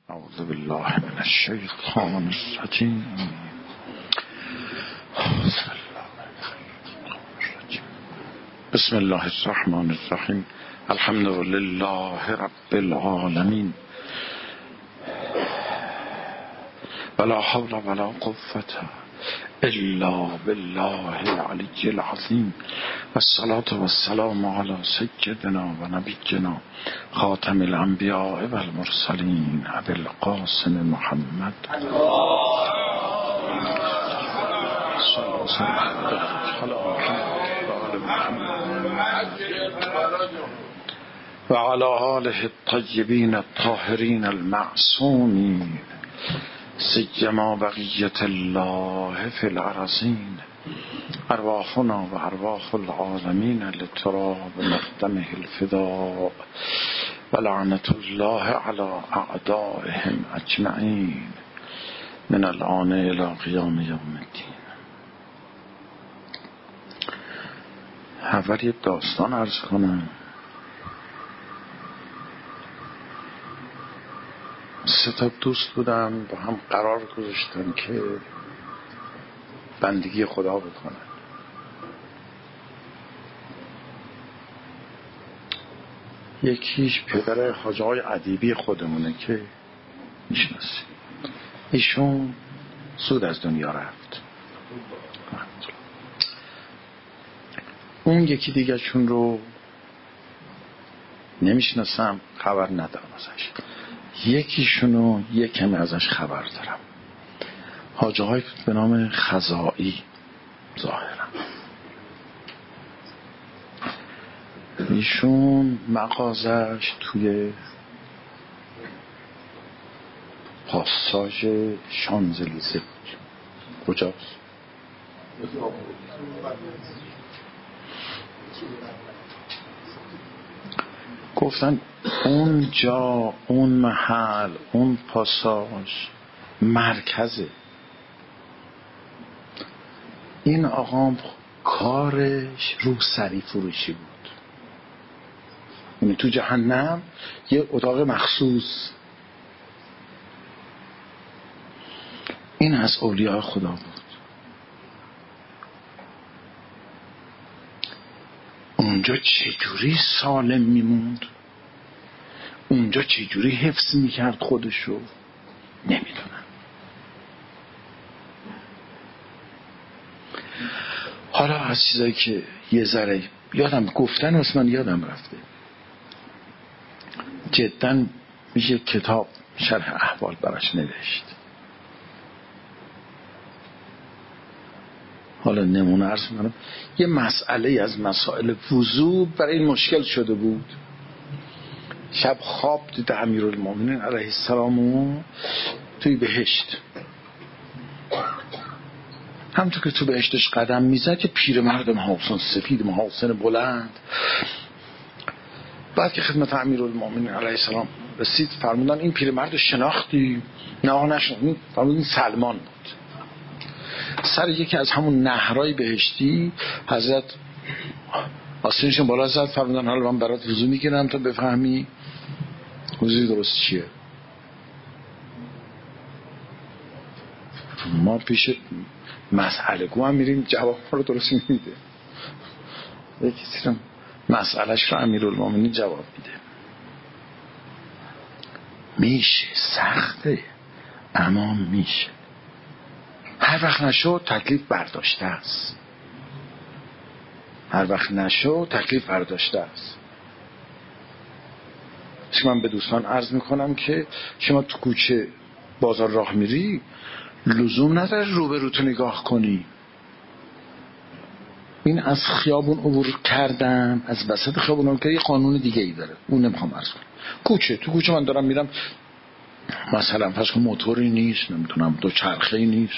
اعوذ بالله من الشیطان الرجیم. بسم الله الرحمن الرحیم. الحمد لله رب العالمین ولا حول ولا قوة الا بالله العلی العظیم والصلاة والسلام علی سیدنا و نبینا خاتم الانبیاء والمرسلین ابی القاسم محمد و علی آله الطیبین الطاهرین المعصومین سیما بقیة الله فی الارضین ارواحنا و ارواح العالمین لتراب مقدمه الفداء و لعنت الله علی اعدائهم اجمعین من الآن الى قیام یوم الدین. اول یه داستان عرض کنم. 3 دوست بودن با هم قرار گذاشتن که بندگی خدا بکنن. یکیش پدر حاج آقای ادیبی خودمونه که میشناسی. ایشون زود از دنیا رفت. اون یکی دیگه چون رو نمیشناسم، خبر ندارم ازش. یکیشونو یکم ازش خبر دارم. حاج آقای به نام خزائی ظاهرا. ایشون مغازش توی پاساژ شانزلیزه بود. کجاست؟ گفتن اونجا، اون محل، اون پاساژ مرکزه. این آقام کارش روسری فروشی بود. یعنی تو جهنم یه اتاق مخصوص. این از اولیاء خدا بود. اونجا چجوری سالم میموند، اونجا چجوری حفظ میکرد خودشو، نمیدونم. حالا از چیزایی که یه ذره یادم گفتن واسه من یادم رفته، جدا میشه کتاب شرح احوال براش نوشت. حالا نمونه عرض میکنم. یه مسئله از مسائل وضو برای این مشکل شده بود. شب خواب دید امیرالمومنین علیه السلام توی بهشت. همونطور که تو بهشتش قدم میزد که پیرمرد محاسن سفید، محاسن بلند. بعد که خدمت امیرالمومنین علیه السلام رسید فرمودن این پیرمرد شناختی؟ نه نشناختم. فرمودن سلمان بود. سر یکی از همون نهرهای بهشتی حضرت آستینشون بالا زد. فرمودن حالا من برات وضو میگیرم تا بفهمی وضوی درست چیه. ما پیش مسئله گو هم میریم، جواب رو درست میده. یکی سیرم مسئلهش رو امیرالمومنین جواب میده. میشه، سخته اما میشه. هر وقت نشد تکلیف برداشته است. هر وقت نشد تکلیف برداشته است. من به دوستان عرض میکنم که شما تو کوچه بازار راه میری، لزوم نداره روبروتو نگاه کنی. این از خیابون عبور کردن، از وسط خیابون عبور کردن یه قانون دیگه ای داره. اون نمیخوام عرض کنم. تو کوچه من دارم میرم، مثلا فرض کن موتوری نیست، نمیتونم دو چرخه‌ای نیست،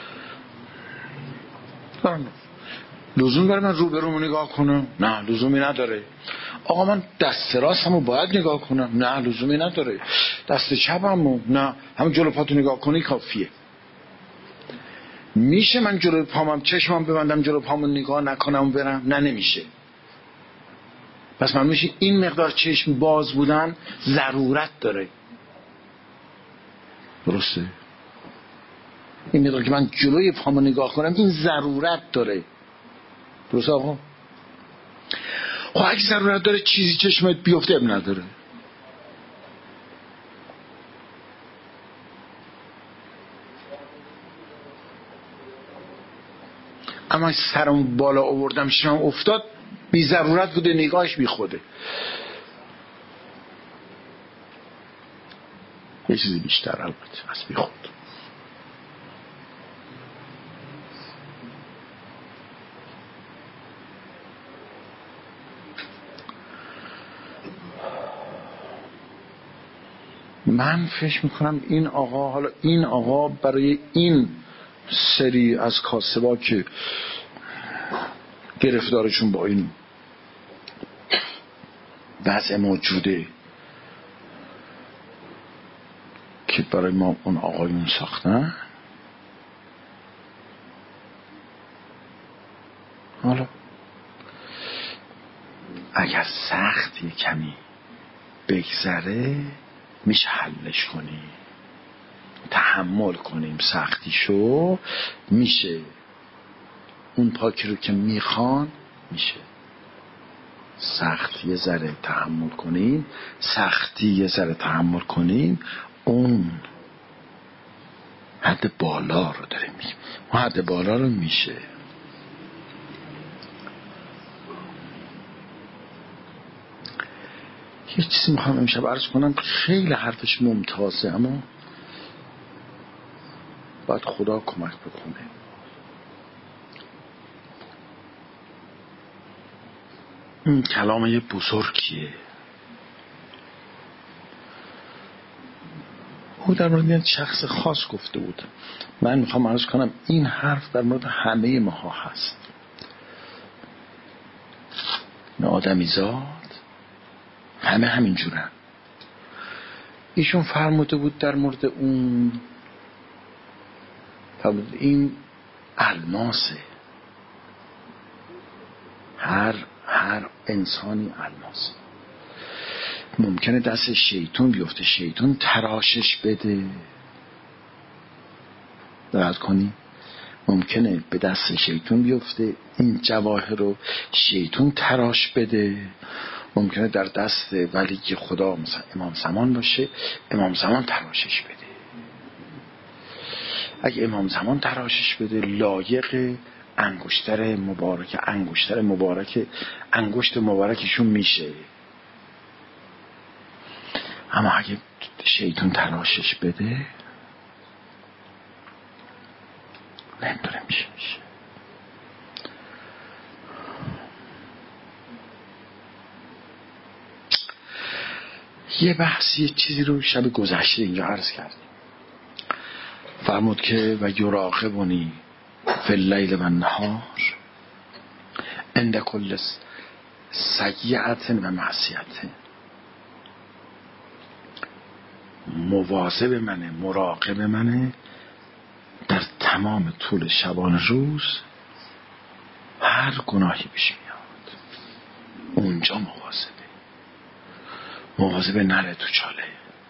لزوم داره من روبرومو نگاه کنم؟ نه لزومی نداره. آقا من دست راستمو باید نگاه کنم؟ نه لزومی نداره. دست چپمو؟ نه، همون جلو پاتو نگاه کنی کافیه. میشه من جلو پامم چشمم ببندم جلو پامو نگاه نکنم و برم؟ نه نمیشه. پس من میشه این مقدار چشم باز بودن ضرورت داره. درسته؟ این مقدار که من جلوی پامو نگاه کنم این ضرورت داره. درسته آقا؟ خب اگه ضرورت داره چیزی چشمت بیفته اب نداره. اما سرم بالا آوردم شما افتاد بی ضرورت بوده، نگاهش بی خوده. یه چیزی بیشتر البته از بی خود. من فکر میکنم این آقا، حالا این آقا برای این سری از کاسبا که گرفتارشون با این وضع موجوده که برای ما اون آقایون ساختن، حالا اگر سخت یه کمی بگذره میشه حلش کنیم، تحمل کنیم سختیشو، میشه اون پاکی رو که میخوان میشه. سختی یه ذره تحمل کنیم، سختی یه ذره تحمل کنیم، اون حد بالا رو داریم میگیم، اون حد بالا رو میشه. یه چیزی میخوام امشب عرض کنم، خیلی حرفش ممتازه اما باید خدا کمک بکنه. این کلام یه بزرگیه. او در مورد یه شخص خاص گفته بود. من میخوام عرض کنم این حرف در مورد همه ماها هست. آدمی زاد همه همین جورن. ایشون فرموده بود در مورد اون، فرموده این الماسه، هر انسانی الماسه. ممکنه دست شیطان بیفته، شیطان تراشش بده، دقت کنی، ممکنه به دست شیطان بیفته این جواهر رو شیطان تراش بده. ممکنه در دست ولی خدا مثلا امام زمان باشه، امام زمان تراشش بده. اگه امام زمان تراشش بده لایق انگشتر مبارکشون میشه. اما اگه شیطان تراشش بده نمیدونه میشه. یه بحثی، یه چیزی رو شب گذشته اینجا عرض کردیم. فرمود که و یراقبونی فی اللیل و النهار عند کل سیئة و معصیة. مواظب منه، مراقب منه در تمام طول شبان روز. هر گناهی پیش میاد اونجا مواظبه نره تو چاله.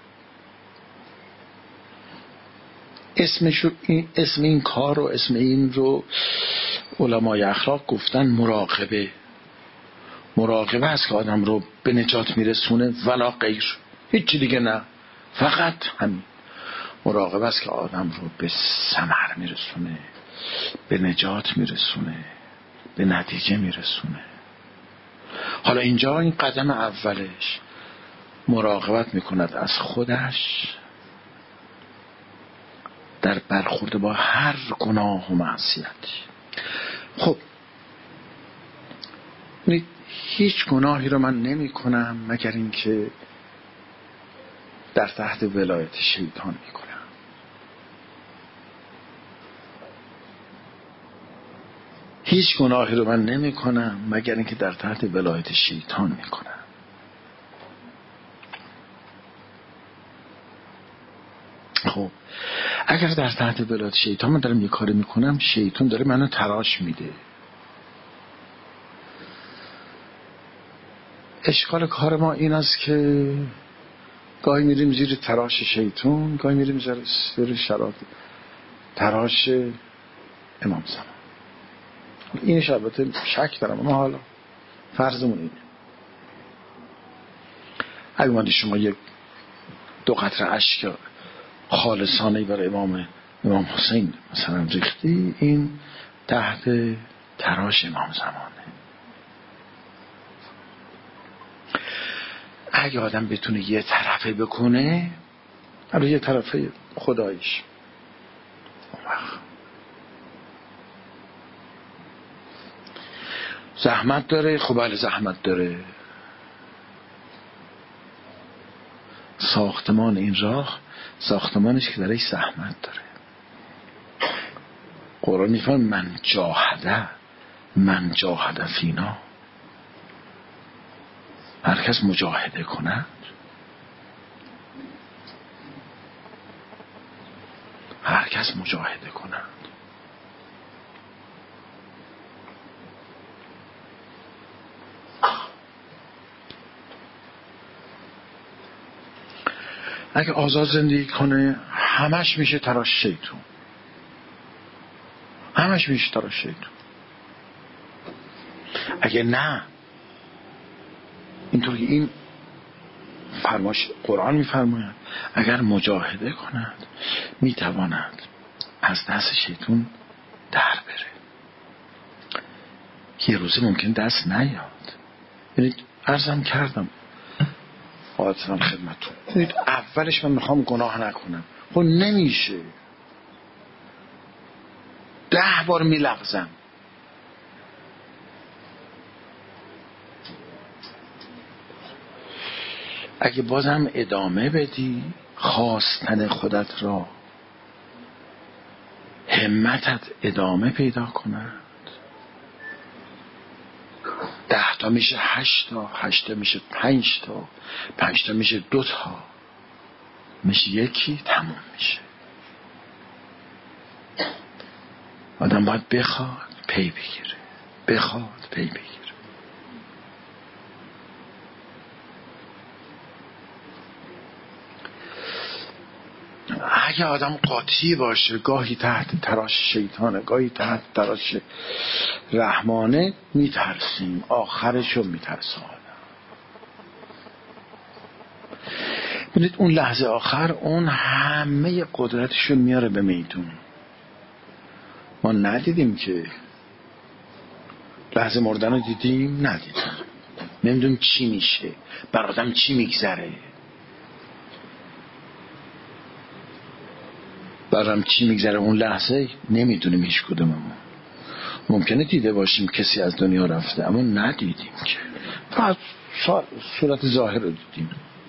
اسم این کار و اسم این رو علمای اخلاق گفتن مراقبه. مراقبه هست که آدم رو به نجات میرسونه ولا غیر، هیچی دیگه نه، فقط همین. مراقبه است که آدم رو به ثمر میرسونه، به نجات میرسونه، به نتیجه میرسونه. حالا اینجا این قدم اولش مراقبت میکند از خودش در برخورد با هر گناه و معصیتی. خب هیچ گناهی رو من نمی کنم مگر اینکه در تحت ولایت شیطان می کنم. هیچ گناهی رو من نمی کنم مگر اینکه در تحت ولایت شیطان می کنم. خب اگر در تحت ولایت شیطان من دارم یه کاری می کنم، شیطان داره منو تراش میده. اشکال کار ما این است که گاهی میریم زیر تراش شیطان، گاهی میریم زیر شراب تراش امام زمان. اینش البته شک دارم، اما حالا فرضمون اینه اگه ماندی شما یک 2 قطره اشک خالصانه برای امام حسین مثلا ریختی، این تحت تراش امام زمانه. اگه آدم بتونه یه طرفه بکنه، حالا یه طرفه خداییش، زحمت داره. خب بله زحمت داره. ساختمان این راه ساختمانش که درش زحمت داره. قرآن میفرماید من جاهده فینا. هر کس مجاهده کند، هر کس مجاهده کند. اگه آزاد زندگی کنه همش میشه تراش شیطون، همش میشه تراش شیطون. اگه نه، اینطوری این فرماش قرآن میفرماید اگر مجاهده کند میتواند از دست شیطون در بره. یه روزه ممکن دست نیاد. یعنی عرضم کردم حاضرم خدمتون، یعنی اولش من میخوام گناه نکنم، خب نمیشه. 10 بار میلغزم. اگه بازم ادامه بدی خواستن خودت را، همتت ادامه پیدا کند، 10 تا میشه 8 تا، 8 تا میشه 5 تا، 5 تا میشه 2 تا، میشه 1، تموم میشه. آدم باید بخواد پی بگیره، بخواد پی بگیره. اگه آدم قاطی باشه، گاهی تحت تراش شیطانه، گاهی تحت تراش رحمانه، میترسیم، آخرشو میترسه آدم. ببینید اون لحظه آخر اون همه قدرتشو میاره به میدون. ما ندیدیم که لحظه مردن رو دیدیم؟ ندیدیم. نمیدونیم چی میشه، بر آدم چی میگذره، برام چی میگذره اون لحظه نمیدونیم هیچ کدوممون. ممکنه دیده باشیم کسی از دنیا رفته، اما ندیدیم که، فقط صورت ظاهر رو دیدیم.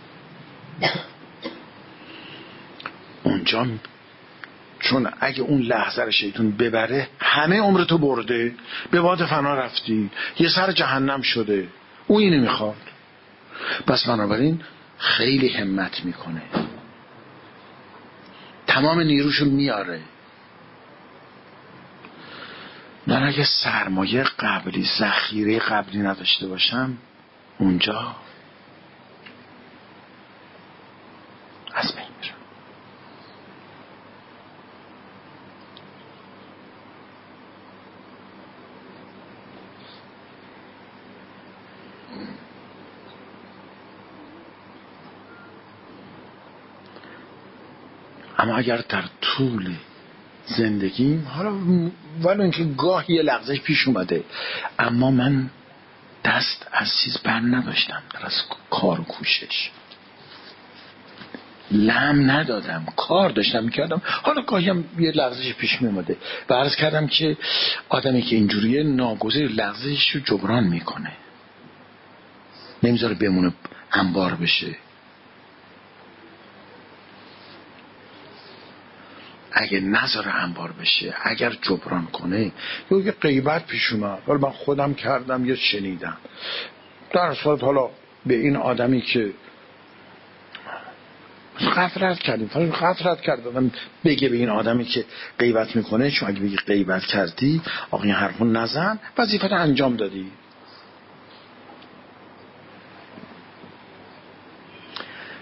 اونجا چون اگه اون لحظه رو شیطون ببره همه عمرتو برده، به باد فنا رفتی، یه سر جهنم شده. اون اینو میخواد. پس بنابراین خیلی همت میکنه، تمام نیروشو میاره. من اگه سرمایه قبلی، ذخیره قبلی نداشته باشم، اونجا از بین میرم. اما اگر در طول زندگیم، حالا ولی اینکه گاهی یه لحظه پیش اومده، اما من دست از چیز بر نداشتم، در از کار و کوشش لم ندادم، کار داشتم میکردم. حالا گاهی هم یه لحظه پیش میومده و عرض کردم که آدمی که اینجوریه ناگزیر لحظهش رو جبران میکنه، نمیذاره بمونه انبار بشه. اگه نذاره انبار بشه، اگر جبران کنه، یا یه غیبت پیش اومد، حالا من خودم کردم یا شنیدم، در صورت حالا به این آدمی که غفلت کردیم، غفلت کردم، بگه به این آدمی که غیبت میکنه، چون اگه بگی غیبت کردی آقا این حرفو نزن، وظیفت انجام دادی.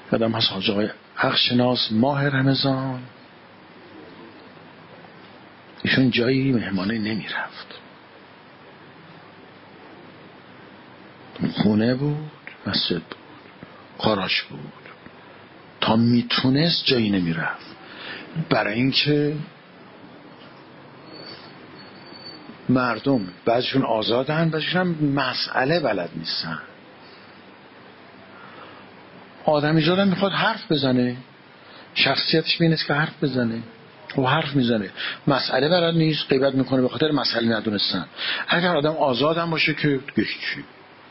یادم هست حاج آقای حقشناس ماه رمضان ایشون جایی مهمانی نمی رفت، خونه بود، مسجد بود، کاراش بود، تا میتونست جایی نمی رفت، برای اینکه مردم بعضیشون آزادن، بعضیشون هم مسئله بلد نیستن. آدمی زادم میخواد حرف بزنه، شخصیتش بینست که حرف بزنه و حرف میزنه، مسئله بلد نیست، غیبت میکنه به خاطر مسئله ندونستن. اگر آدم آزادم باشه که چی؟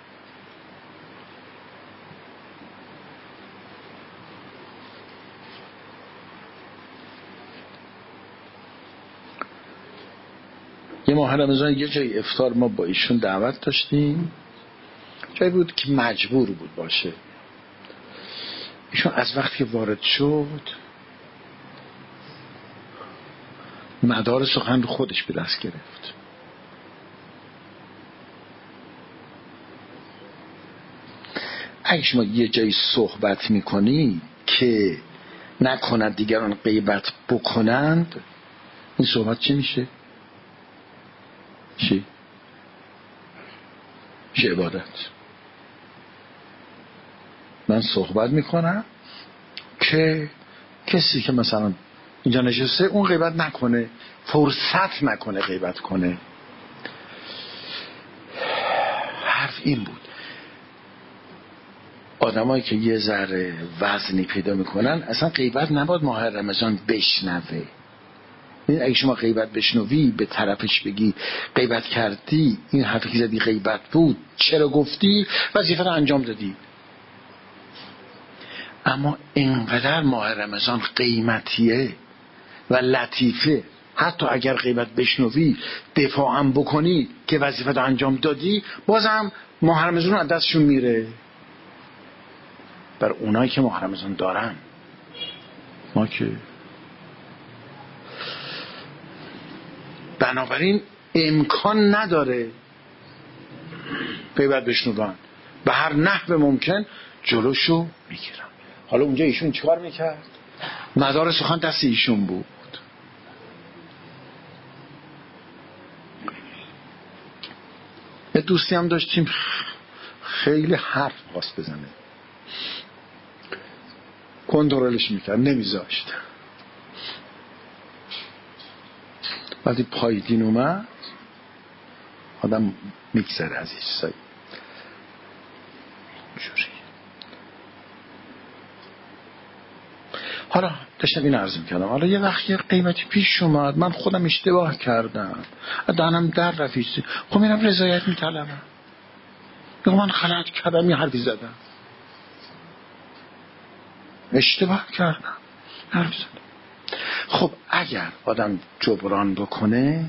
یه ماه رمضان یه جای افطار ما با ایشون دعوت داشتیم، جایی بود که مجبور بود باشه. ایشون از وقتی که وارد شد مدار سخن رو خودش به دست گرفت. اگه شما یه جایی صحبت میکنی که نکنند دیگران غیبت بکنند، این صحبت چی میشه؟ چی عبادت. من صحبت میکنم که کسی که مثلا اینجا نشسته اون غیبت نکنه، فرصت نکنه غیبت کنه. حرف این بود. آدمایی که یه ذره وزنی پیدا میکنن اصلا غیبت نباید ماه رمضان بشنوه. اگه شما غیبت بشنوی به طرفش بگی غیبت کردی، این حرفی که زدی غیبت بود، چرا گفتی، وظیفه رو انجام دادی. اما اینقدر ماه رمضان قیمتیه و لطیفه، حتی اگر غیبت بشنوی دفاعم بکنی که وظیفه رو انجام دادی، بازم ماه رمضان از دستشون میره. بر اونایی که ماه رمضان دارن، ما که بنابراین امکان نداره غیبت بشنوان، به هر نحو ممکن جلوشو میگیرن. حالا اونجا ایشون چیکار میکرد؟ مدار سخن دست ایشون بود. یه دوستی هم داشتیم خیلی حرف خواست بزنه، کنترلش میکرد، نمیذاشت. وقتی پای دین اومد آدم میگذره از این چیزایی. حالا داشتم این عرض میکردم، حالا یه وقت یه قیمتی پیش اومد، من خودم اشتباه کردم، دهنم در رفیستی، خب میرم رضایت میطلبم، یا من غلط کردم، یه حرفی زدم، اشتباه کردم، حرف زدم. خب اگر آدم جبران بکنه،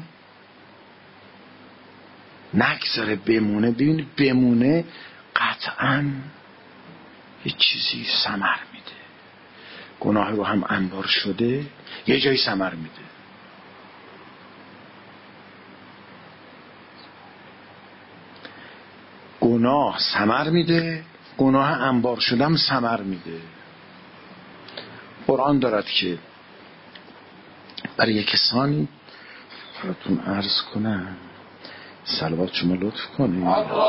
نگذاره بمونه، ببینید بمونه قطعاً یه چیزی ثمر میده. گناه رو هم انبار شده، یه جایی ثمر میده. گناه ثمر میده، گناه انبار شده هم ثمر میده. قرآن دارد که برای کسانی براتون عرض کنم، صلوات شما لطف کنید.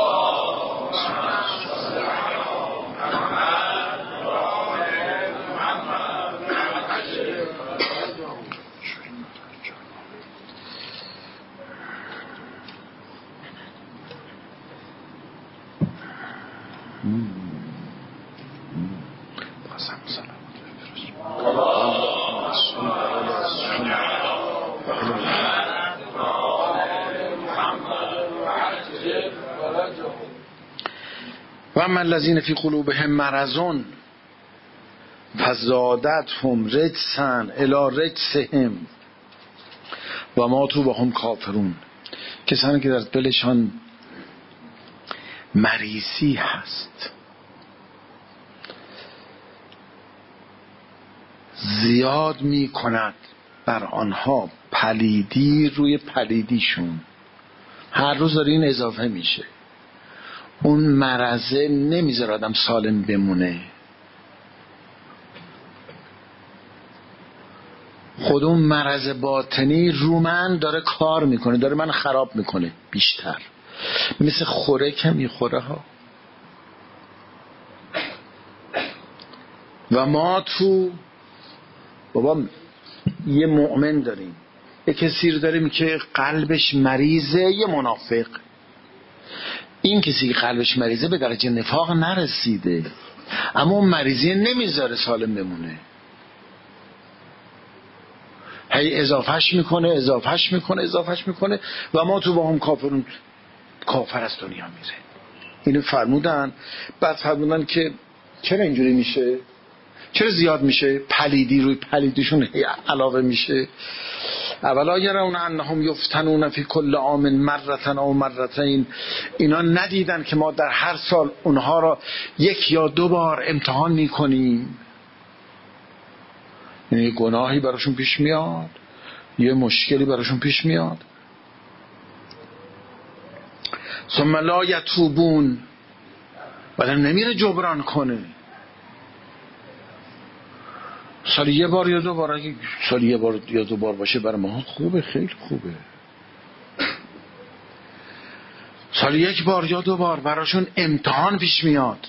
و اما الذین فی قلوبهم مرض فزادتهم رجسا الی رجسهم و ماتوا وهم کافرون. کسانی که در دلشان مریضی هست، زیاد می کند بر آنها پلیدی روی پلیدیشون، هر روز داره این اضافه میشه. اون مرضه نمیذاره آدم سالم بمونه. خود اون مرض باطنی رو من داره کار میکنه، داره من خراب میکنه بیشتر، مثل خوره که میخوره ها. و ما تو بابا یه مؤمن داریم، یه کسی رو داریم که قلبش مریضه، یه منافق. این کسی که قلبش مریضه به درجه نفاق نرسیده، اما اون مریضی نمیذاره سالم بمونه، هی اضافهش میکنه و ما تو با هم کافرون، کافر از دنیا میره. اینو فرمودن. بعد فرمودن که چرا اینجوری میشه، چرا زیاد میشه، پلیدی روی پلیدیشون علاوه میشه. اولا یرون انهم یفتنون فی کل عام مرتن او مرتین، اینا ندیدن که ما در هر سال اونها را 1 یا 2 بار امتحان میکنیم. یعنی گناهی براشون پیش میاد، یه مشکلی براشون پیش میاد. ثم لا یتوبون، بعدم نمیره جبران کنه. سالی 1 بار یا 2 بار، اگه سالی 1 بار یا 2 بار باشه برای ما خوبه، خیلی خوبه. سالی 1 بار یا 2 بار براشون امتحان پیش میاد،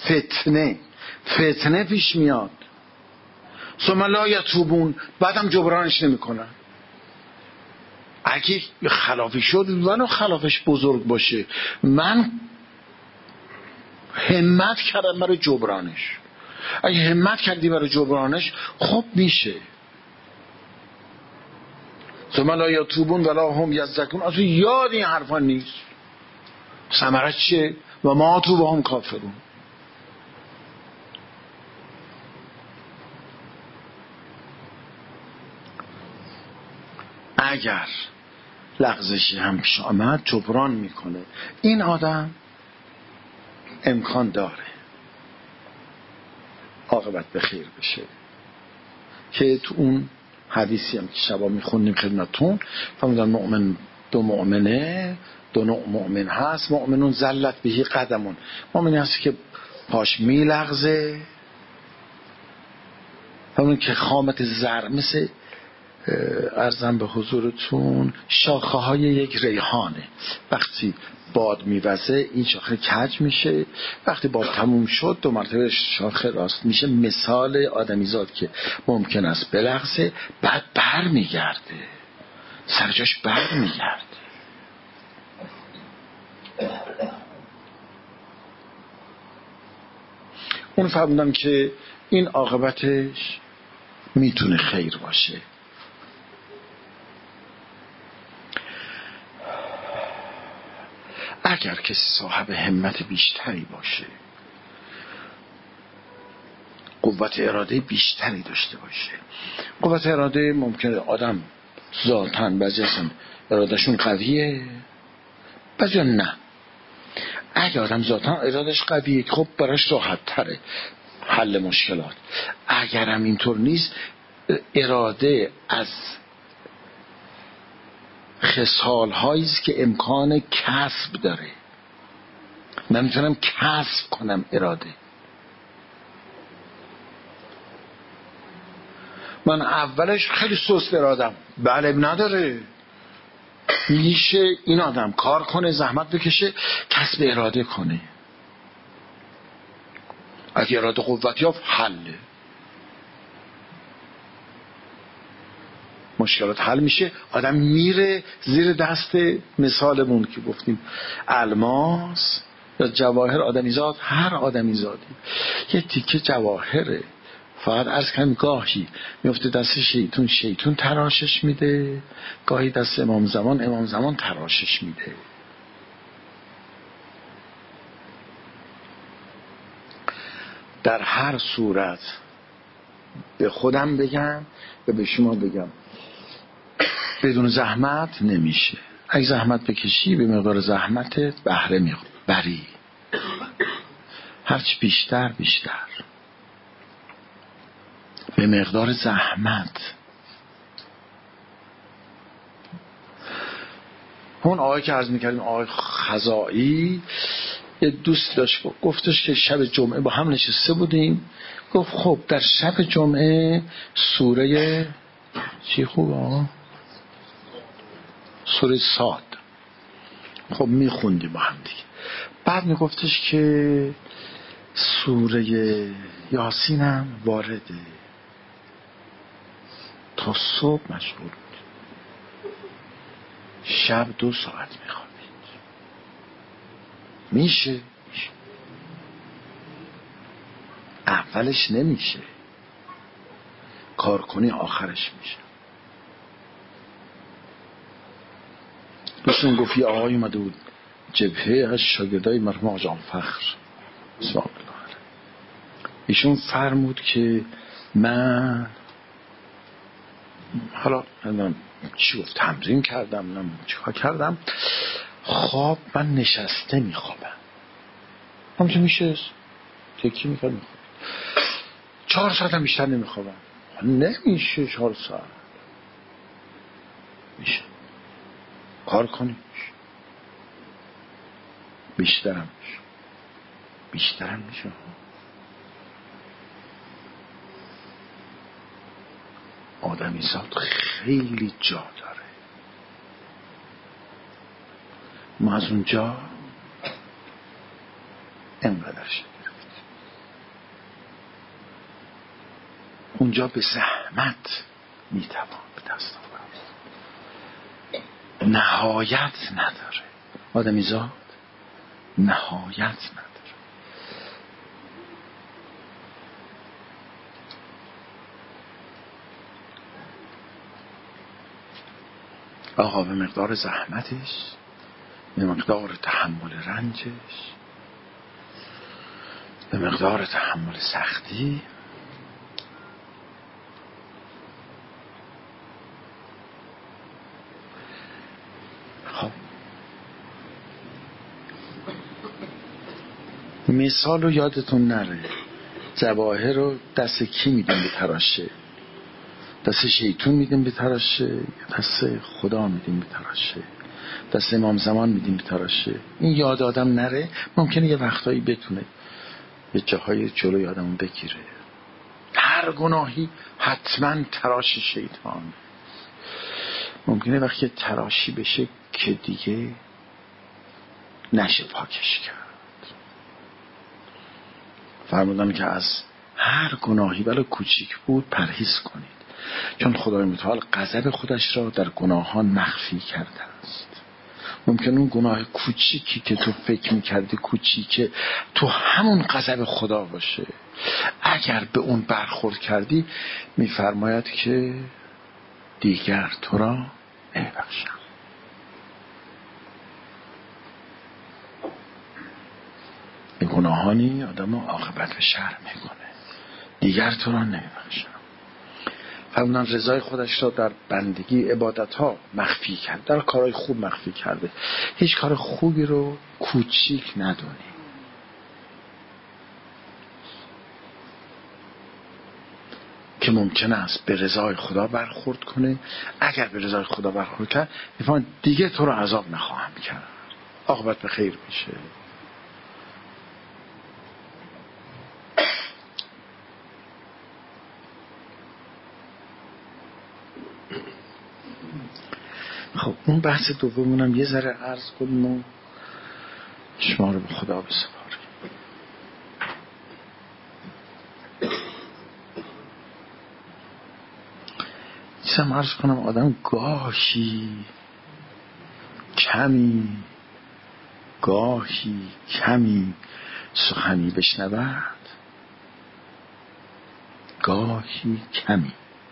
فتنه پیش میاد. ثم لا یتوبون، بعدم جبرانش نمیکنن. اگه خلافی شد ولو خلافش بزرگ باشه، من همت کردم برای جبرانش. اگه همت کردی برای جبرانش خب میشه. ثم لا یتوبون ولا هم یزکون، از یاد این حرفا نیست. ثمرش چیه؟ و ما تو با هم کافرون. اگر لغزشی هم پیش آمد جبران میکنه. این آدم امکان داره عاقبت به خیر بشه، که تو اون حدیثی هم که شبا میخونیم خدمتون فرمودن مؤمن 2 مؤمنه، 2 نوع مؤمن هست. مؤمنون زلت بهی قدمون، مؤمنی هست که پاش میلغزه، همون که خامت زر، مثل عرضم به حضورتون شاخه های یک ریحانه، وقتی باد میوزه این شاخه کج میشه، وقتی باد تموم شد 2 مرتبه شاخه راست میشه. مثال آدمیزاد که ممکن است بلغزه، بعد بر میگرده، سرجاش بر میگرده. اون فهمیدم که این عاقبتش میتونه خیر باشه. اگر کسی صاحب همت بیشتری باشه، قوت اراده بیشتری داشته باشه. قوت اراده ممکنه آدم ذاتاً بعضی اصلا ارادهشون قویه، بعضی نه. اگر آدم ذاتاً ارادهش قویه خب براش راحت تره حل مشکلات. اگرم اینطور نیست، اراده از خصال هایی است که امکان کسب داره. من میتونم کسب کنم اراده. من اولش خیلی سست ارادم، بله نداره، میشه این آدم کار کنه، زحمت بکشه، کسب اراده کنه. اگه اراده قوت یافت حله، مشکلات حل میشه، آدم میره زیر دست. مثالمون که گفتیم الماس یا جواهر آدمیزاد، هر آدمیزادی یه تیکه جواهره، فقط عرض کنم گاهی میفته دست شیطون تراشش میده، گاهی دست امام زمان تراشش میده. در هر صورت به خودم بگم و به شما بگم بدون زحمت نمیشه. اگه زحمت بکشی به مقدار زحمتت بهره میبری، هرچی بیشتر به مقدار زحمت. اون آقای که عرض میکردیم آقای خزائی، یه دوست داشت گفتش که شب جمعه با هم نشسته بودیم، گفت خب در شب جمعه سوره چی خوبه؟ سوره صاد. خب میخوندی با هم دیگه. بعد میگفتش که سوره یاسین هم وارده، تا صبح مشغول بود، شب 2 ساعت میخوابید. میشه اولش نمیشه، کار کنی آخرش میشه. دوستون گفت یه آقای اومده بود جبهه از شاگردای مرحوم آقا جان فخر سلام الله علیه. ایشون فرمود که من حالا نمیدونم چی گفت، تمرین کردم نمیدونم چیکار کردم، خواب من نشسته میخوابم، همچه میشه تکی میخواب 4 ساعت هم بیشتر نمیخوابم. نمیشه 4 ساعت، میشه کار کنی بیشترم میشه. آدمی زاد خیلی جا داره، ما از اونجا انقدر شد اونجا به زحمت میتوان به دست آورد، نهایت نداره. آدمی زاد نهایت نداره. آقا به مقدار زحمتش، به مقدار تحمل رنجش، به مقدار تحمل سختی، خب مثال رو یادتون نره، جواهر رو دست کی میدیم به تراشه؟ دست شیطون میدیم به تراشه، دست خدا میدیم به تراشه، دست امام زمان میدیم به تراشه؟ این یاد آدم نره، ممکنه یه وقتایی بتونه یه جاهای جلوی آدمو بگیره. هر گناهی حتما تراش شیطان. ممکنه وقتی تراشی بشه که دیگه نشه پاکش کرد. فرمودن که از هر گناهی ولو کوچیک بود پرهیز کنید، چون خدای متعال غضب خودش را در گناهان مخفی کرده است. ممکن اون گناه کوچیکی که تو فکر میکردی کوچیکه تو همون غضب خدا باشه. اگر به اون برخورد کردی میفرماید که دیگر تو را نمیبخشم. این گناهانی آدم رو عاقبت به شر میکنه. دیگر تو را نمیبخشم. فرمودن رضای خودش را در بندگی عبادت ها مخفی کرد، در کارهای خوب مخفی کرده. هیچ کار خوبی رو کوچیک ندونی. که ممکن است به رضای خدا برخورد کنه. اگر به رضای خدا برخورد کرد میفهمن دیگه تو رو عذاب نخواهم کرد، عاقبت به خیر میشه. خب اون بحث دومونم یه ذره عرض کنیم و شما رو به خدا بسپاریم. چیزم عرض کنم، آدم گاهی کمی سخنی بشنود، گاهی کمی.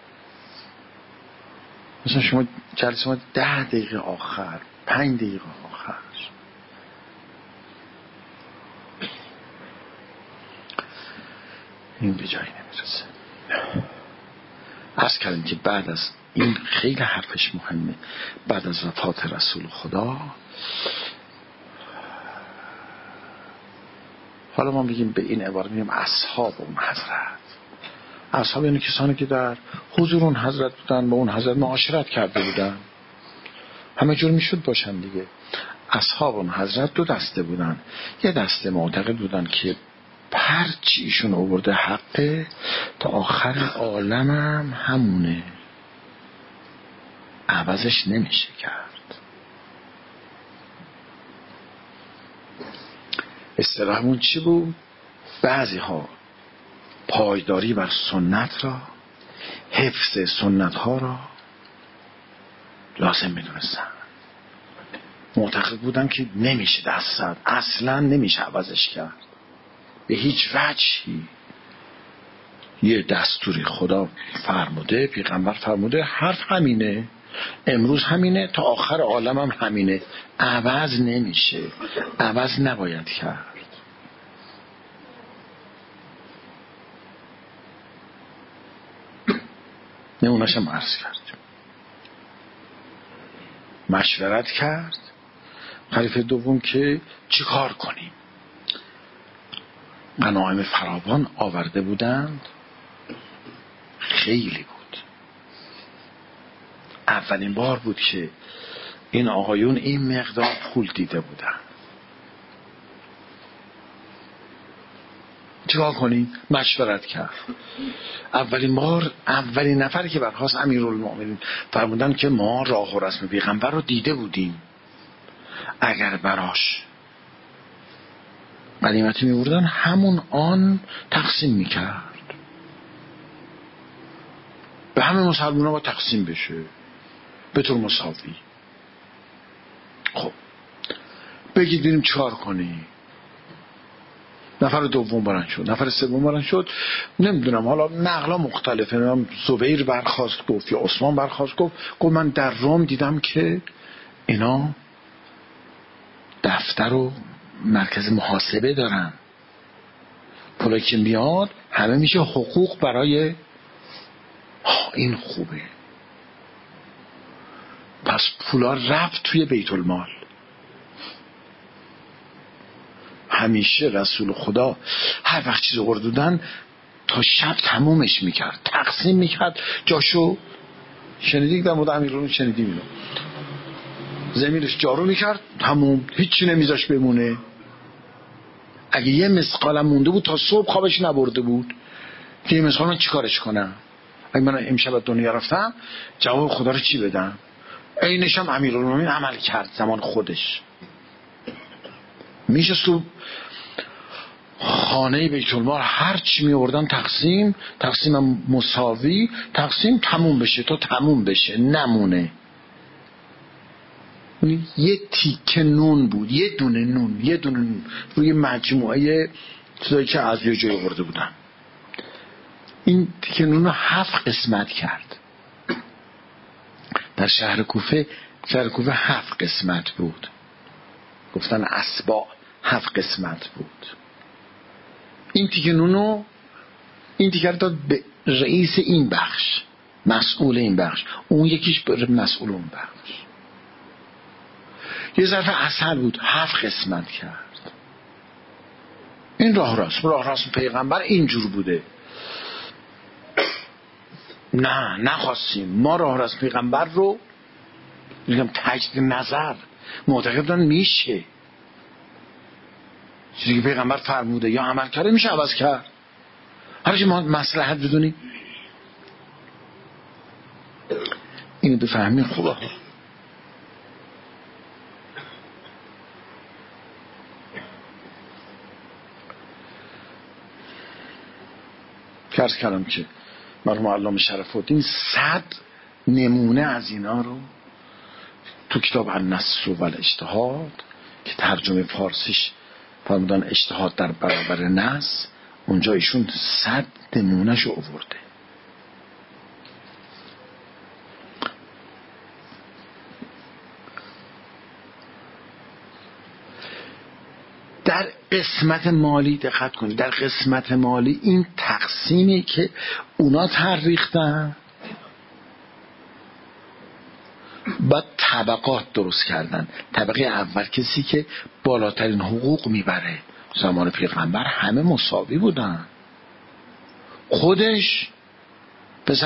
مثلا شما جلسه ما 10 دقیقه آخر، 5 دقیقه آخر، این به جایی نمیرسه. عرض کردیم که بعد از این خیلی حرفش مهمه، بعد از وفات رسول خدا، حالا ما میگیم به این عبارت میگیم اصحاب اون حضرت. اصحاب یعنی کسانی که در حضور اون حضرت بودن، با اون حضرت معاشرت کرده بودن، همه جور میشد باشن دیگه. اصحاب اون حضرت 2 دسته بودن. یه دسته معتقد بودن که هرچی ایشون آورده حقه، تا آخر عالم هم همونه. عوضش نمیشه کرد. اصطلاحمون چی بود؟ بعضی ها پایداری بر سنت را، حفظ سنت ها را لازم میدونستن. معتقد بودن که نمیشه دست زد، اصلا نمیشه عوضش کرد به هیچ وجهی. یه دستوری خدا فرموده، پیغمبر فرموده، حرف همینه، امروز همینه، تا آخر عالم هم همینه، عوض نمیشه، عوض نباید کرد. نمونه‌اش هم عرض کرد. مشورت کرد خلیفه دوم که چی کار کنیم. غنایم فراوان آورده بودند، خیلی بود. اولین بار بود که این آقایون این مقدار پول دیده بودن. چیکار کنیم؟ مشورت کرد. اولین بار اولین نفری که برخاست امیرالمومنین فرمودن که ما راه و رسم پیغمبر رو دیده بودیم، اگر براش غنیمتی می‌بردن همون آن تقسیم میکرد، به همه مسلمان‌ها با تقسیم بشه به طور مساوی. خب بگید ببینیم چیکار کنی. نفر دوم بلند شد، نفر سوم بلند شد، نمیدونم حالا نقلا مختلفه، نمیدونم زبیر برخاست گفت یا عثمان برخاست گفت من در روم دیدم که اینا دفتر و مرکز محاسبه دارن، پولی که میاد همه میشه حقوق برای این خوبه. پس پولا رفت توی بیت المال. همیشه رسول خدا هر وقت چیز آوردن تا شب تمومش میکرد، تقسیم میکرد جاشو. شنیدی در مورد امیرالمومنین؟ شنیدیم اینو. زمینش جارو میکرد، تموم، هیچی نمیذاش بمونه. اگه یه مثقالم مونده بود تا صبح خوابش نبرده بود که یه مثقال من چیکارش کنم. اگه من امشب از دنیا رفتم جواب خدا رو چی بدم؟ اینش هم امیرالمومنین عمل کرد زمان خودش. میشه تو خانه بیت المال هر چی می آوردن تقسیم مساوی، تقسیم تموم بشه تا تموم بشه نمونه. یه تیکه نون بود، یه دونه نون روی مجموعه چیزایی که از یه جای آورده بودن. این تیکه نون رو 7 قسمت کرد. در شهر کوفه 7 قسمت بود، گفتن اسباع 7 قسمت بود. این تیکه نونو این تیکه رو داد به رئیس این بخش، مسئول این بخش، اون یکیش به مسئول اون بخش. یه ظرف عسل بود 7 قسمت کرد. این راه راست پیغمبر اینجور بوده. نه نخواستیم ما راه راست پیغمبر رو میگم تجدید نظر معتقدن میشه چیزی که پیغمبر فرموده یا عمل کرده میشه عوض کرد. هر چی ما مصلحت بدونیم اینو بفهمین خوبه. فرض کردم که مرحوم علامه شرف الدین 100 نمونه از اینا رو تو کتاب النص و الاجتهاد که ترجمه فارسیش فرمودن اجتهاد در برابر نص، اونجا ایشون 100 نمونهشو آورده. در قسمت مالی دقت کنید، در قسمت مالی این تقسیمی که اونا تحریختن بعد طبقات درست کردن. طبقه اول کسی که بالاترین حقوق میبره، زمان پیغمبر همه مساوی بودن، خودش، پسر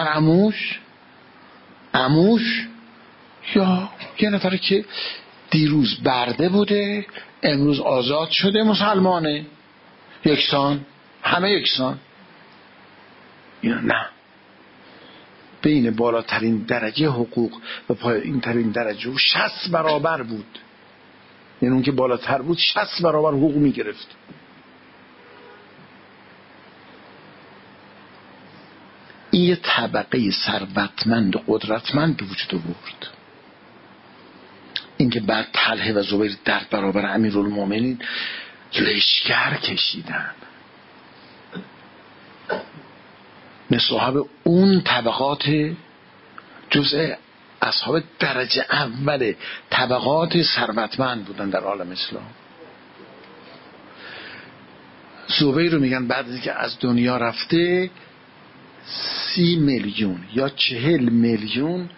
عموش یا یه نفر که دیروز برده بوده امروز آزاد شده مسلمانه، یکسان، همه یکسان. اینا نه، بین بالاترین درجه حقوق و پایین ترین درجه 60 برابر بود. یعنی اون که بالاتر بود 60 برابر حقوق میگرفت. این یه طبقه ثروتمند و قدرتمند به وجود آورد. اینکه بعد طلحه و زبیر در برابر امیرالمومنین لشکر کشیدن، صاحب اون طبقات جزء اصحاب درجه اول طبقات ثروتمند بودن در عالم اسلام. زبیر رو میگن بعد از اینکه از دنیا رفته 30 میلیون یا 40 میلیون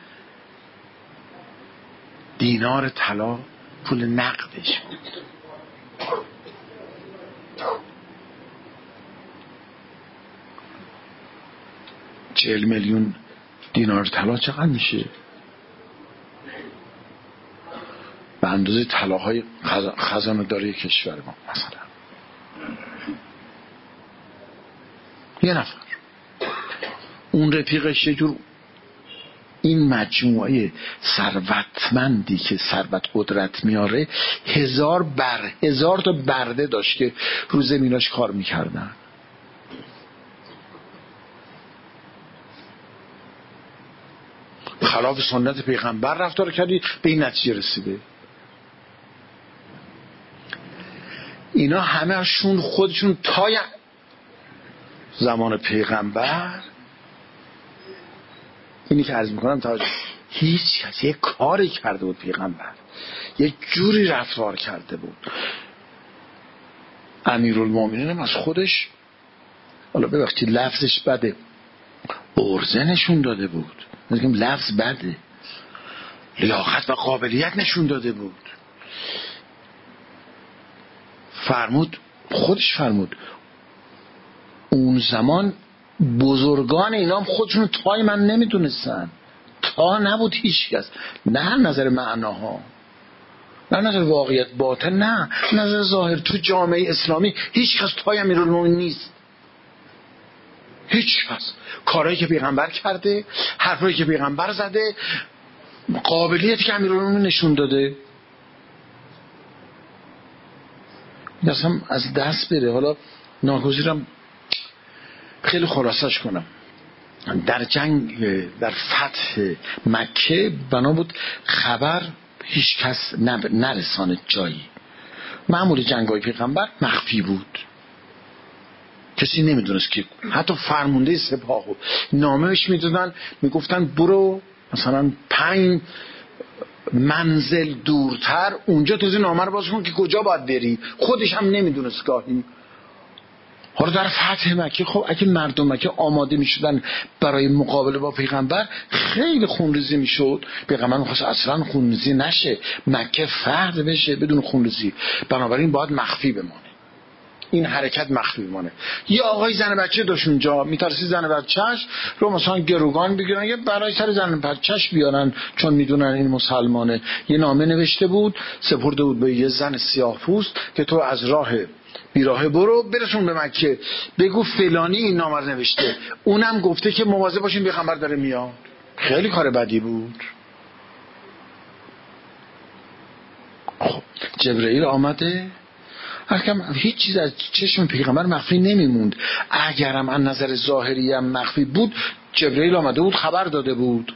دینار طلا پول نقدش بود. چهل میلیون دینار طلا چقدر میشه؟ به اندازه طلاهای خزانه داری کشور ما مثلا. یه نفر اون رفیقش یه جور این مجموعه ثروتمندی که ثروت قدرت میاره 1000 تا برده داشت که رو زمیناش کار میکردن. خلاف سنت پیغمبر رفتار کردی، به این نتیجه رسیده. اینا همه‌شون خودشون تا زمان پیغمبر، اینی که عرض میکنم تا هیچ کسی یه کاری کرده بود، پیغمبر یه جوری رفتار کرده بود. امیرالمومنین هم از خودش، حالا ببخشید لفظش بده، ارزه نشون داده بود. میگم لفظ بده، لیاقت و قابلیت نشون داده بود. خودش فرمود اون زمان بزرگان اینا هم خودشون تای من نمیدونستن. تا نبود هیچ کس، نه نظر معناها، نه نظر واقعیت باطن، نه نظر ظاهر. تو جامعه اسلامی هیچ کس تای امیرالمومنین نیست. هیچ کس. کارهایی که پیغمبر کرده، حرفایی که پیغمبر زده، قابلیتی که امیرالمومنین نشون داده، اصلا از دست بره. حالا ناگزیرم خیلی خلاصش کنم. در در فتح مکه بنا بود خبر هیچ کس نرسانه جایی. معمول جنگ‌های پیغمبر مخفی بود، کسی نمیدونست که حتی فرمانده سپاه نامه بهش میدادن، میگفتن برو مثلا 5 منزل دورتر اونجا تازه نامه رو باز کن که کجا باید بری. خودش هم نمیدونست گاهی. حالا در فتح مکه خب اگه مردم مکه آماده میشدن برای مقابله با پیغمبر، خیلی خونریزی میشد. پیغمبر میخواست اصلا خونریزی نشه، مکه فتح بشه بدون خونریزی، بنابراین باید مخفی بمانه، این حرکت مخفی بمانه. یه آقای زن بچه داشت اونجا، میترسی زن بچهش رو مثلا گروگان بگیرن، یه برای سر زن بچهش بیارن، چون میدونن این مسلمانه. یه نامه نوشته بود سپرده بود به یه زن سیاه پوست که تو از راه بیراهه برسون به مکه، بگو فلانی این نامه رو نوشته، اونم گفته که مواظب باشین پیغمبر داره میاد. خیلی کار بدی بود. خب جبرئیل آمده، هیچ چیز از چشم پیغمبر مخفی نمیموند. اگرم از نظر ظاهری هم مخفی بود، جبرئیل آمده بود خبر داده بود.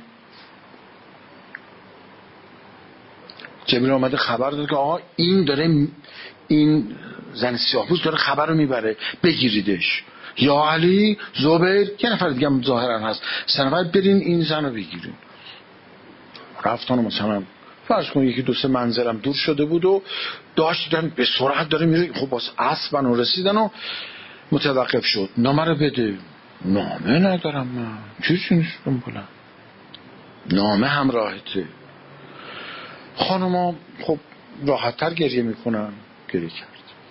جبرئیل آمده خبر داده که آقا این داره، این زن سیاه‌پوست داره خبر رو میبره، بگیریدش. یا علی، زبیر، یه نفر دیگه هم ظاهرا هست، 3 نفر برین این زن رو بگیرین. رفتن مثلا فرض کن 1-2 منزلم دور شده بود و داشتن به سرعت داره میره. خب باز اسبن و رسیدن و متوقف شد. نامه رو بده. نامه ندارم من، چیزی نیستم بلند، نامه همراهته. خانوما خب راحت‌تر گریه میکنن، گریه کرد.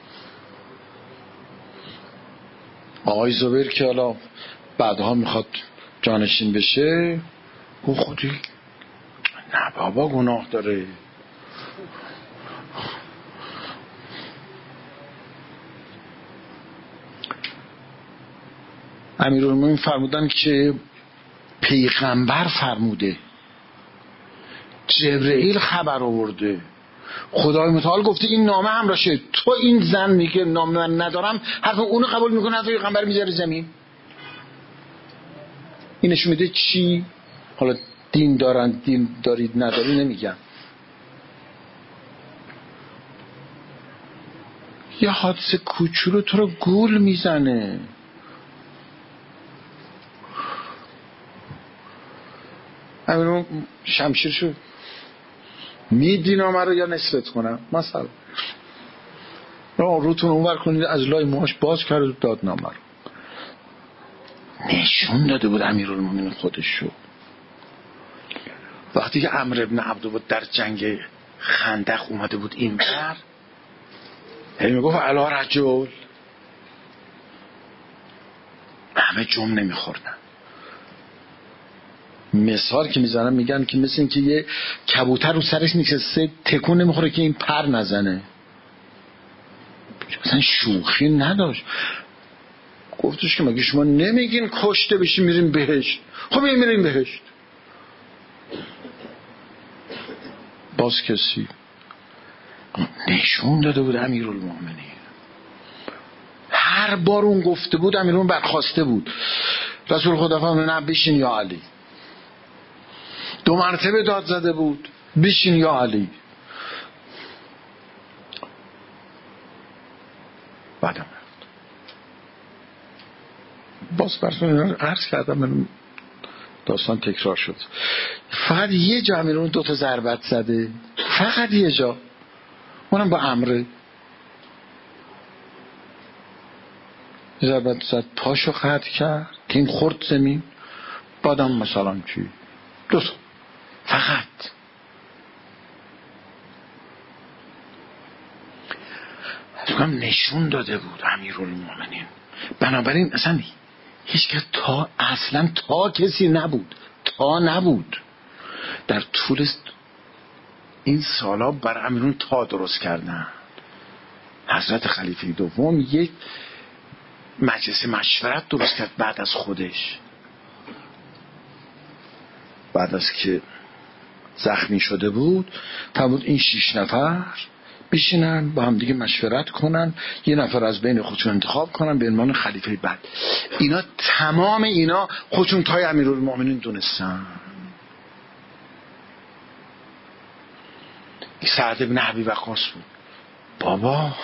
آقای زبیر که حالا بعدها میخواد جانشین بشه، گفت خودی نه بابا گناه داره. امیرالمومنین فرمودن که پیغمبر فرموده، جبرئیل خبر آورده، خدای متعال گفته این نامه همراشه. تو این زن میگه نامه من ندارم، حرف اونو قبول میکنه، حرف پیغمبر میذاره زمین. این نشون میده چی؟ حالا دین دارید نداری نمیگم، یه حادثه کوچولو تو رو گول میزنه. همین شمشیر شد میدی نامه رو یا نصفت کنم مثلا، روتون اونور کنید، از لای موهاش باز کرد و داد نامه رو. نشون داده بود امیرالمومنین خودش شو. وقتی که عمرو بن عبدود در جنگ خندق اومده بود این بر، هی میگفت علا رجل، همه جمع نمیخوردن. مثال که میزنن میگن که مثل این که یه کبوتر رو سرش نشسته تکون نمیخوره که این پر نزنه. مثلا شوخی نداشت. گفتش که مگه شما نمیگین کشته بشیم میریم بهشت؟ خب میریم بهشت. باز کسی نشون داده بود امیرالمومنین. هر بار اون گفته بود امیرالمومنین برخواسته بود. رسول خدا فرمود نه بشین یا علی. 2 مرتبه داد زده بود بشین یا علی. بعدم رفت. باز براتون عرض کردم داستان تکرار شد. فقط یه جا امیرالمومنین 2 تا ضربت زده، فقط یه جا، اونم با عمرو. ضربت زد پاشو قطع کرد، تیم خورد زمین. بعدم مثلا چی 2 تا فقط. نشون داده بود امیرالمومنین. بنابراین اصلا هیچ که اصلا کسی نبود، نبود در طول این سالا بر امیرون درست کردن. حضرت خلیفه دوم یک مجلس مشورت درست کرد بعد از خودش، بعد از که زخمی شده بود فرمود این 6 نفر بشینن با هم دیگه مشورت کنن، یه نفر از بین خودشون انتخاب کنن به عنوان خلیفه بعد. اینا تمام اینا خودشون تای امیرالمومنین دونستن. سعد بن ابی وقاص بود. بابا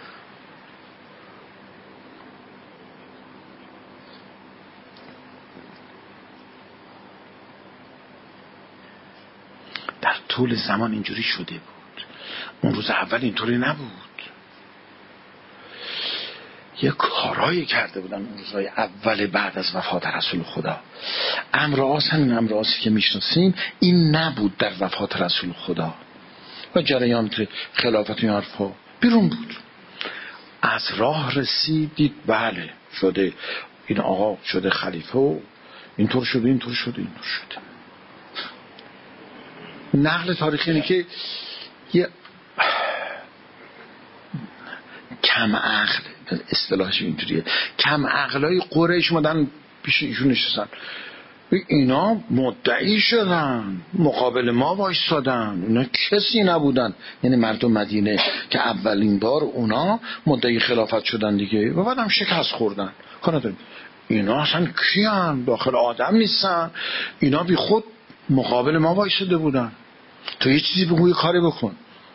در طول زمان اینجوری شده بود. اون روز اول اینطوری نبود. یه کارایی کرده بودن اون روزهای اول بعد از وفات رسول خدا. امر عاص، همین امر عاصی که میشناسیم این نبود در وفات رسول خدا و جریان خلافت این حرفا بیرون بود. از راه رسیدید بله شده این آقا شده خلیفه و اینطور شده. نقل تاریخی اینه که یه کم عقل، اصطلاحش اینجوریه، کم عقلای قریش اومدن پیش ایشون نشستن، اینا مدعی شدن مقابل ما وایسادن، اینا کسی نبودن، یعنی مردم مدینه که اولین بار اونا مدعی خلافت شدن دیگه و بعدم شکست خوردن. اینا اصلا کیان؟ داخل آدم نیستن، اینا بی خود مقابل ما وایساده بودن، تو یه چیزی بگو، یه کاری بکن.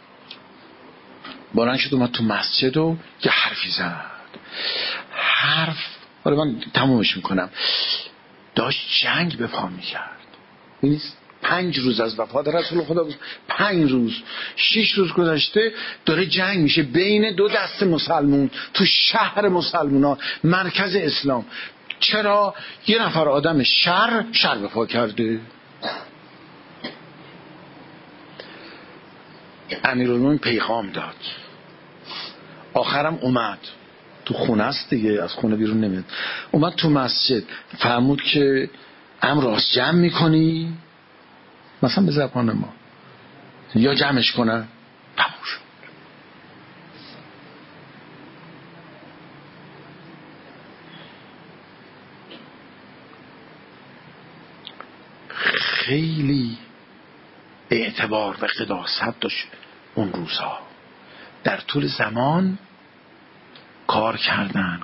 بلند شد اومد تو مسجد و یه حرفی زد. حرف حالا من تمومش میکنم. داشت جنگ به پا میکرد. این 5 روز از وفات رسول خدا بود، 5 روز 6 روز گذشته داره جنگ میشه بین 2 دسته مسلمون تو شهر مسلمونا، مرکز اسلام. چرا؟ یه نفر آدم شر به پا کرده. امیرالمومنین پیغام داد، آخرم اومد تو خونه است دیگه، از خونه بیرون نمیاد، اومد تو مسجد فرمود که امراض جمع میکنی مثلا به زبان ما یا جمعش کنن. تموم شد. خیلی اعتبار و قداست داشت اون روزها. در طول زمان کار کردن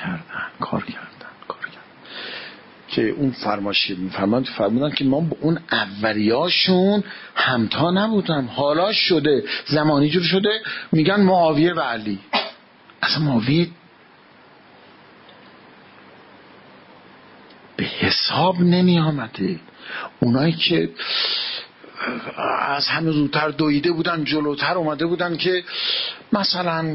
که اون فرمودن که ما با اون اولیاشون همتا نبودم. حالا شده زمانی جور شده میگن معاویه و علی. اصلا معاویه به حساب نمی آمده. اونایی که از همه زودتر دویده بودن جلوتر اومده بودن که مثلا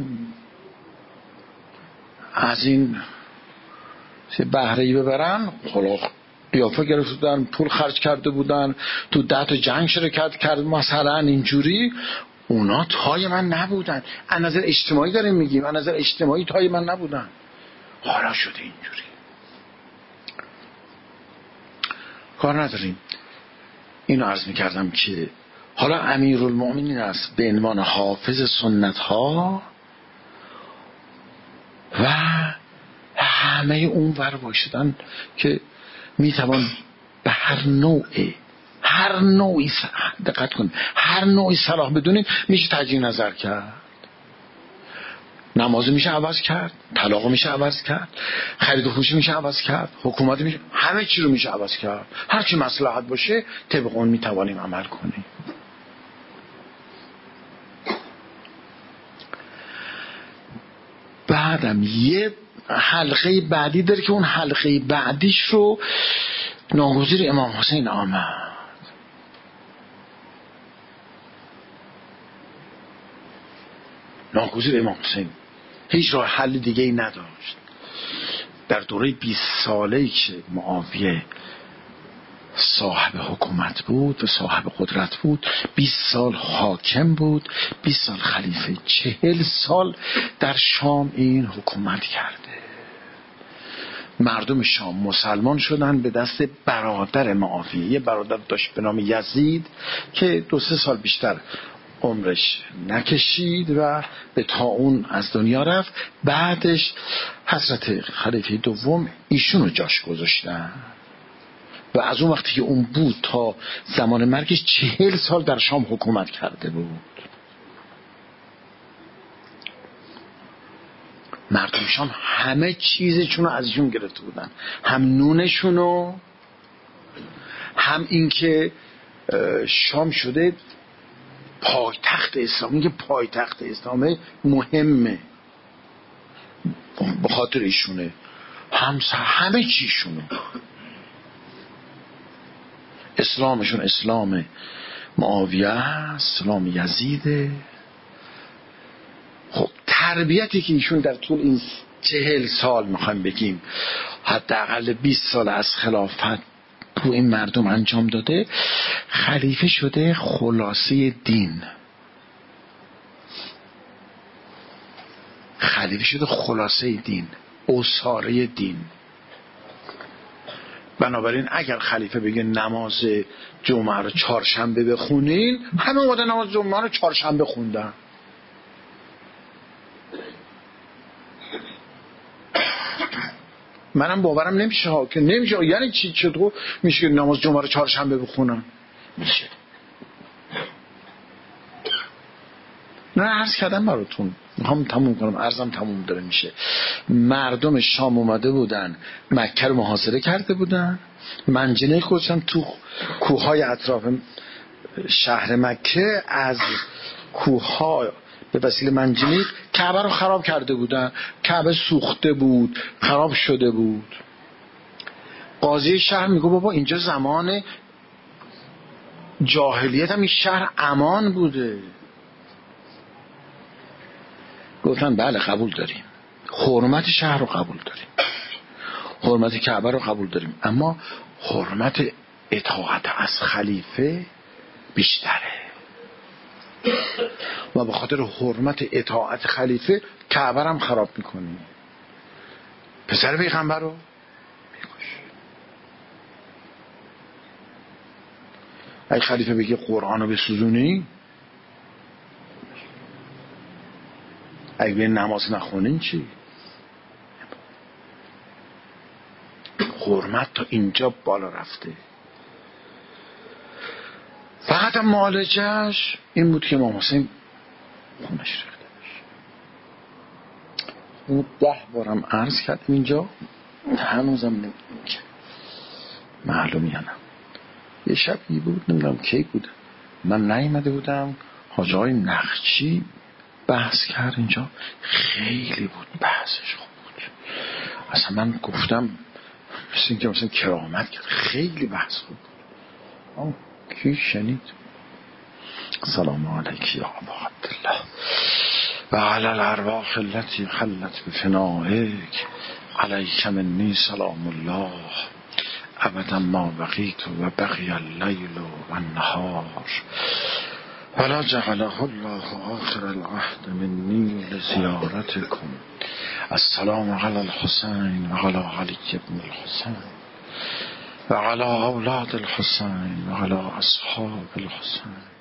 از این بهره‌ای ببرن، خلاص قیافه گرفته بودن، پول خرج کرده بودن، تو 10 تا جنگ شرکت کرد مثلا اینجوری. اونا تای من نبودن. از نظر اجتماعی داریم میگیم، از نظر اجتماعی تای من نبودن. حالا شده اینجوری. کار نداریم. اینو عرض میکردم که حالا امیرالمؤمنین است به عنوان حافظ سنت ها و همه اون ور باشدن که میتوان به هر نوعی دقت کن، هر نوعی صلاح بدونید میشه تجدید نظر کرد. نماز میشه عوض کرد، طلاق میشه عوض کرد، خرید و فروش میشه عوض کرد، حکومت میشه، همه چی رو میشه عوض کرد. هر چی مصلحت باشه طبق اون میتوانیم عمل کنیم. بعدم یه حلقه بعدی داره که اون حلقه بعدیش رو ناگزیر امام حسین آمد. ناگزیر امام حسین هیچ راه حل دیگه ای نداشت. در دوره 20 ساله‌ای که معاویه صاحب حکومت بود و صاحب قدرت بود، 20 سال حاکم بود، 20 سال خلیفه، 40 سال در شام این حکومت کرده. مردم شام مسلمان شدن به دست برادر معاویه. یه برادر داشت به نام یزید که 2-3 سال بیشتر عمرش نکشید و به طاعون از دنیا رفت. بعدش حضرت خلیفه دوم ایشونو جاش گذاشتن و از اون وقتی که اون بود تا زمان مرگش 40 سال در شام حکومت کرده بود. مردم شام همه چیزشونو از ایشون گرفته بودن، هم نونشونو، هم این که شام شده پایتخت اسلامی، که پایتخت اسلامی مهمه به خاطر ایشونه، همه چیشونو. اسلامشون اسلام معاویه، اسلام یزیده. خب تربیتی که ایشون در طول این 40 سال میخوایم بگیم حداقل 20 سال از خلافت تو این مردم انجام داده، خلیفه شده خلاصه دین. خلیفه شده خلاصه دین، اساره دین. بنابراین اگر خلیفه بگه نماز جمعه رو 4شنبه بخونین، همه اومدن نماز جمعه رو 4شنبه خوندن. منم باورم نمیشه که نمیشه. یعنی چی؟ چطور میشه که نماز جمعه رو 4شنبه بخونن؟ میشه. نه عرض کردم براتون، میخوام تموم کنم، عرضم تموم داره میشه. مردم شام اومده بودن، مکه رو محاصره کرده بودن، منجنیق گذاشتن تو کوههای اطراف شهر مکه. از کوهها به وسیله منجنیق کعبه رو خراب کرده بودن. کعبه سوخته بود، خراب شده بود. قاضی شهر میگه بابا اینجا زمان جاهلیت هم این شهر امان بوده. گفتن بله قبول داریم، حرمت شهر رو قبول داریم، حرمت کعبه رو قبول داریم، اما حرمت اطاعت از خلیفه بیشتره و به خاطر حرمت اطاعت خلیفه کعبه هم خراب میکنی، پسر پیغمبر رو میکش. اگه خلیفه بگه قرآن رو بسوزونی، اگه به نماز نخونین چی؟ حرمت تا اینجا بالا رفته. فقط معالجهش این بود که امام حسین خونش ریخته بشه. اینو 10 بارم عرض کردم اینجا، هنوزم نمیدونم که معلوم یا نه. یه شبی بود نمیدونم کی بود، من نیامده بودم، حاج آقای نخچی بحث کرد اینجا، خیلی بود بحثش خوب بود. اصلا من گفتم مثل اینکه مثلا کرامت کرد، خیلی بحث خوب بود. کی شنید؟ سلام علیکی یا ابا عبدالله و علی الارواح التي خلت بفنائک علیک منی سلام الله ابدا ما بقیت و بقی اللیل و النهار ولا جعله الله آخر العهد منی لزیارتکم. السلام علی الحسین و علی علی بن الحسین و علی اولاد الحسین و علی اصحاب الحسین.